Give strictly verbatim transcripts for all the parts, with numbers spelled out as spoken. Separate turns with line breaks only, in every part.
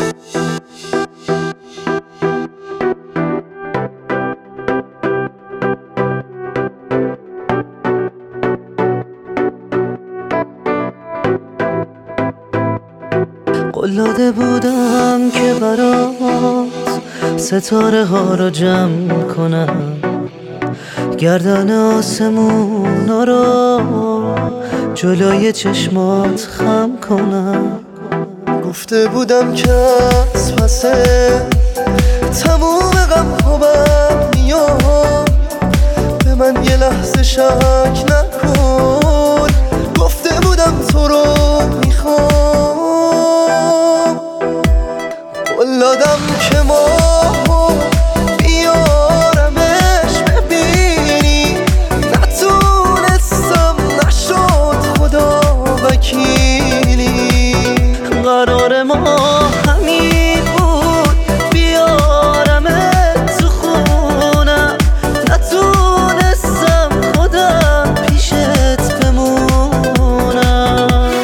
قول داده بودم که برات ستاره ها رو جمع کنم، گردن آسمونا رو جلوی چشمات خم کنم.
گفته بودم که از پس تموم غم ها بر میاد، به من یه لحظه شک نکن. گفته بودم تو رو میخوام، قول دادم که ماهو بیارمش ببینی، نتونستم نشد خدا وکیلی.
قرار ما همین بود بیارمت تو خونم، نتونستم خودم پیشت بمونم.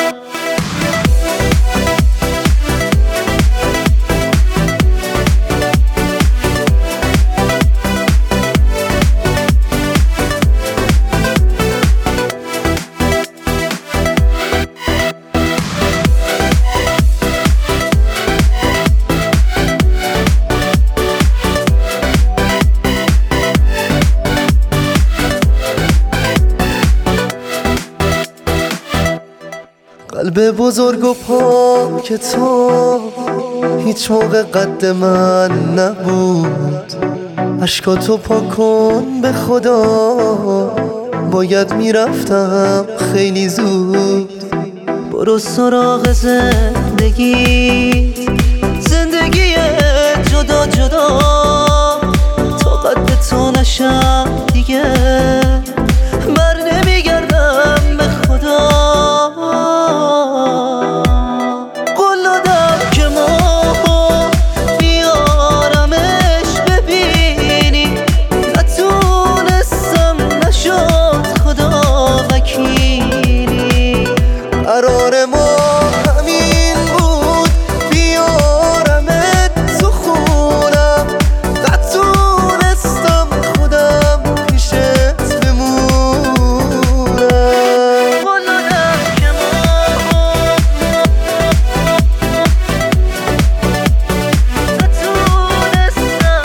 قلب بزرگ و پاک تو هیچ موقع قد من نبود. اشکاتو پاک کن به خدا، باید میرفتم خیلی زود.
برو سراغ زندگی، زندگی جدا جدا، تا قد تو نشم دیگه بر نمیگردم به خدا. قول دادم که ماهو بیارمش ببینی، نتونستم نشد خدا وکیلی.
قرار ما همین بود بیارمت تو خونم، نتونستم خودم پیشت بمونم.
قول دادم که ماهو نتونستم.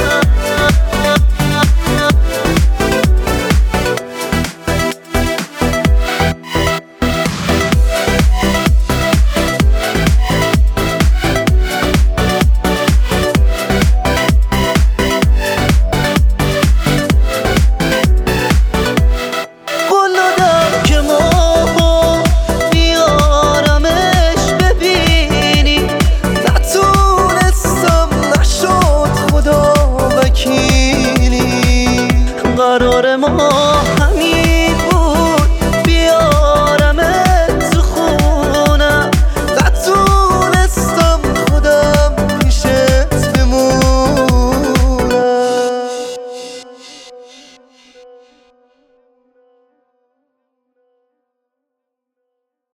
قول دادم که ماهو بیارمش ببینی،
نتونستم نشد خدا وکیلی.
قرار ما